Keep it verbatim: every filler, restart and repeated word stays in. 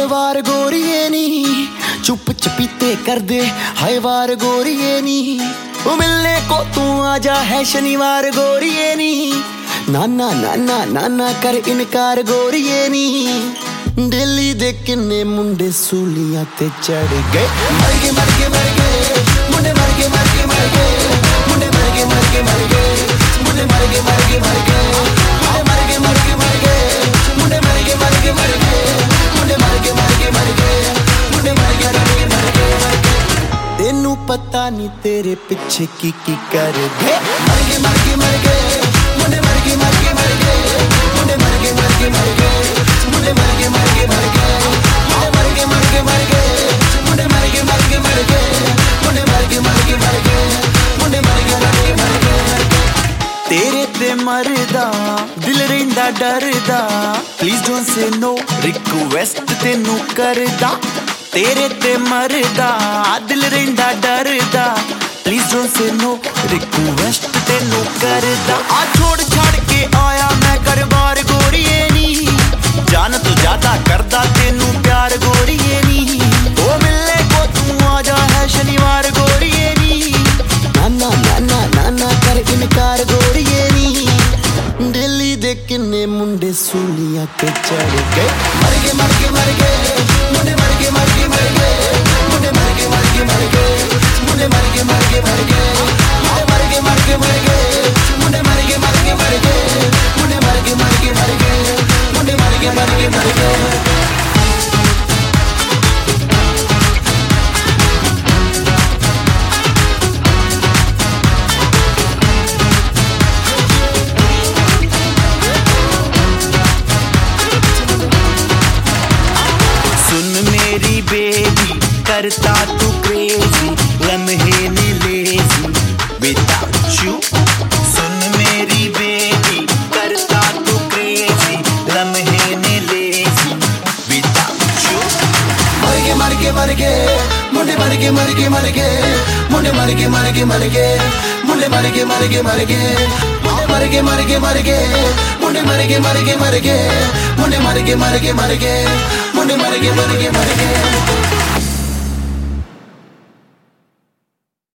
हर वार गोरिए नी चुप चपीते कर दे, हाय वार गोरिए नी वो मिलने को तू आजा है शनिवार गोरिए नी। नाना नाना नाना कर इनकार गोरिए नी। दिल्ली दे किन्ने मुंडे सूलियां ते चढ़ गए, मर गए मर गए मर गए मुंडे, मर गए मर गए मर गए मुंडे, मर गए मर गए मर गए मुंडे, मर गए मर गए मर गए मुंडे, मर गए मर गए मर गए मुंडे, मर गए मर गए मर गए मुंडे, मर गए मर गए मर गए मुंडे, मर गए मर गए मर गए। तेनू पता नहीं तेरे पीछे की की कर गए, मर गए मर गए मर गए मुंडे, मर गए मर गए मर गए मुंडे, मर गए मर गए मर गए मुंडे, मर गए मर गए मर गए मुंडे, मर गए मर गए मर गए मुंडे, मर गए मर गए मर गए मुंडे, मर गए मर गए मर गए मुंडे, मर गए मर गए मर गए। तेरे ते मरदा दिल रहिंदा डरदा, please don't say no request तेनू करदा। तेरे ते मरदा दिल रहिंदा डरदा, please don't say no request तेनू करदा। आ छोड़ छाड़ के आया मैं घर बार गोरिए नी, जान तो ज्यादा करदा तेनू प्यार गोरिए नी। ओ मिलने को तू आजा है शनिवार गोरिए नी। नाना नाना नाना कर इनकार गोरिए नी। दिल्ली दे किन्ने मुंडे सूलियां ते चढ़ गए, मर गए मर गए मर गए मुंडे, मर गए मर गए मर गए मुंडे, मर गए मर गए मर गए मुंडे, मर गए मर गए मर गए मुंडे, मर गए मर गए मर गए मुंडे, मर गए मर गए मर गए मुंडे, मर गए मर गए मर गए मुंडे, मर गए मर गए मर गए। मेरी बेबी करता तू क्रेजी, लम्हे ने लेजी विदाउट यू। सुन मेरी बेबी करता तू क्रेजी, लम्हे ने लेजी विदाउट यू। मर गए मर गए मर गए मुंडे, मर गए मर गए मर गए मुंडे, मर गए मर गए मर गए मुंडे, मर गए मर गए मर गए मर गए मर गए मर गए मुंडे, मर गए मर गए मर गए मुंडे, मर गए मर गए मर गए मुंडे, मर गए मर गए मर गए।